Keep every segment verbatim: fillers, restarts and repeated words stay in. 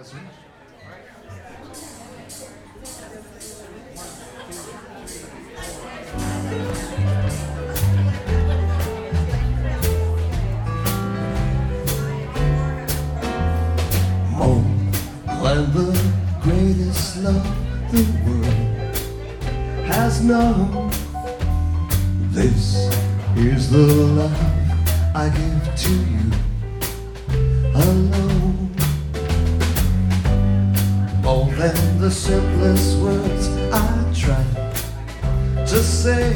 More than the greatest love the world has known. This is the love I give to you alone. More than the simplest words I try to say,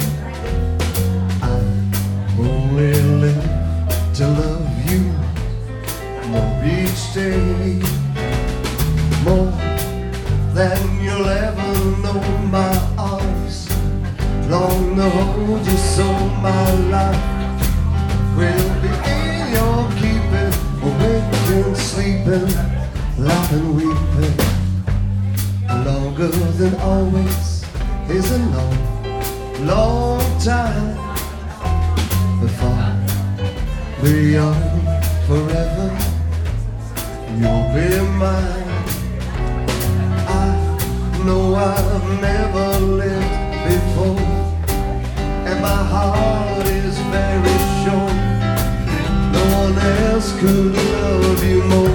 I only live to love you more each day. More than you'll ever know, my arms long to hold you, so my life will be in your keeping, waking, sleeping, laughing, weeping. Longer than always is a long, long time. Before we are forever, you'll be mine. I know I've never lived before, and my heart is very sure no one else could love you more.